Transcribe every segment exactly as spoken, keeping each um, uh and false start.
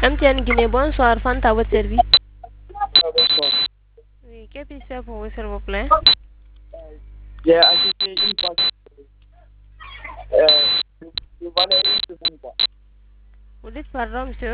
M T N Guinée, bonsoir, Fanta à votre service. Bonsoir. Oui, que puis-je faire pour vous, s'il vous plaît? J'ai assisté une fois. Euh, je valais une seconde quoi. Vous dites pardon, monsieur?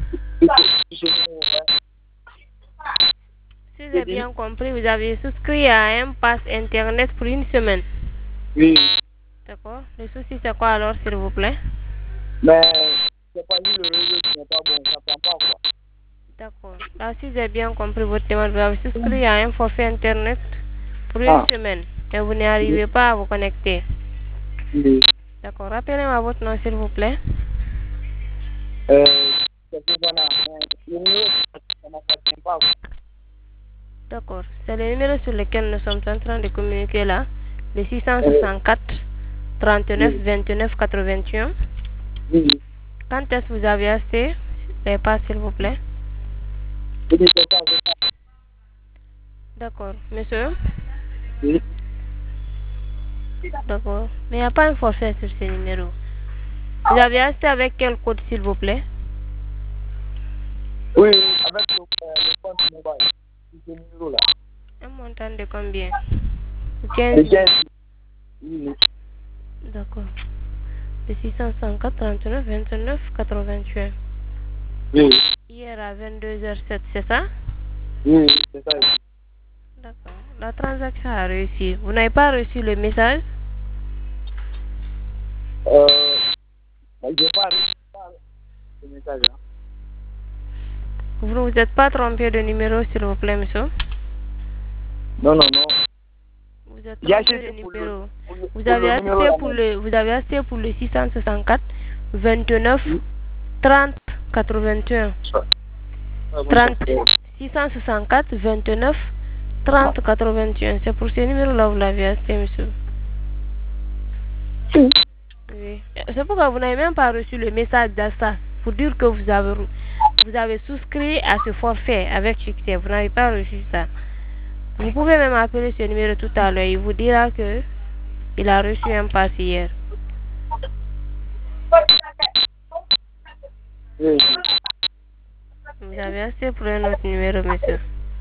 Si j'ai bien compris, vous avez souscrit à un pass internet pour une semaine. Oui. D'accord. Le souci, c'est quoi alors, s'il vous plaît? Mais c'est pas juste le réseau qui n'est pas bon, ça prend pas quoi. D'accord. Là, si j'ai bien compris votre demande, vous avez souscrit à un forfait internet pour une Ah. semaine et vous n'arrivez pas à vous connecter. Oui. D'accord. Rappelez-moi votre nom, s'il vous plaît. Euh, c'est pour voilà. Le numéro, ça m'appartient pas quoi. D'accord. C'est le numéro sur lequel nous sommes en train de communiquer là. Le six cent soixante-quatre, trente-neuf, vingt-neuf, quatre-vingt-un. Oui. Quand est-ce que vous avez acheté les passes, s'il vous plaît? Oui, c'est ça, c'est ça. D'accord. Monsieur? Oui. D'accord. Mais il n'y a pas un forfait sur ce numéro. Vous avez acheté avec quel code, s'il vous plaît? Oui, avec le, euh, le compte mobile. Ce numéro là. Un montant de combien? quinze Le mille. quinze. Oui. D'accord. De six cent cinquante, trente-neuf, vingt-neuf, quatre-vingt-un. Oui. Hier à vingt-deux heures sept, c'est ça? Oui, c'est ça. D'accord. La transaction a réussi. Vous n'avez pas reçu le message? Euh, j'ai pas reçu le message là. Vous ne vous êtes pas trompé de numéro, s'il vous plaît, monsieur? Non, non, non. Vous êtes J'ai trompé acheté de pour le, numéro. pour le, Vous pour avez le numéro acheté là. pour le, vous avez acheté pour le six cent soixante-quatre, vingt-neuf, trente, quatre-vingt-un. trente, six cent soixante-quatre, vingt-neuf, trente, quatre-vingt-un. C'est pour ce numéro-là que vous l'avez acheté, monsieur. Oui. C'est pourquoi vous n'avez même pas reçu le message d'achat pour dire que vous avez, vous avez souscrit à ce forfait avec succès. Vous n'avez pas reçu ça. Vous pouvez même appeler ce numéro tout à l'heure. Il vous dira que il a reçu un pass hier. Oui. Vous avez acheté pour un autre numéro, monsieur.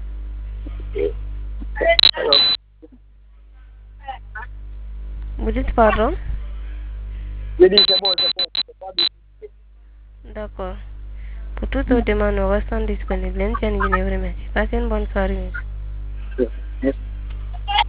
Vous dites pardon? Je dis c'est bon, c'est bon. C'est pas de... D'accord. Pour toute autre demande, nous restons disponibles. Passez une bonne soirée, monsieur.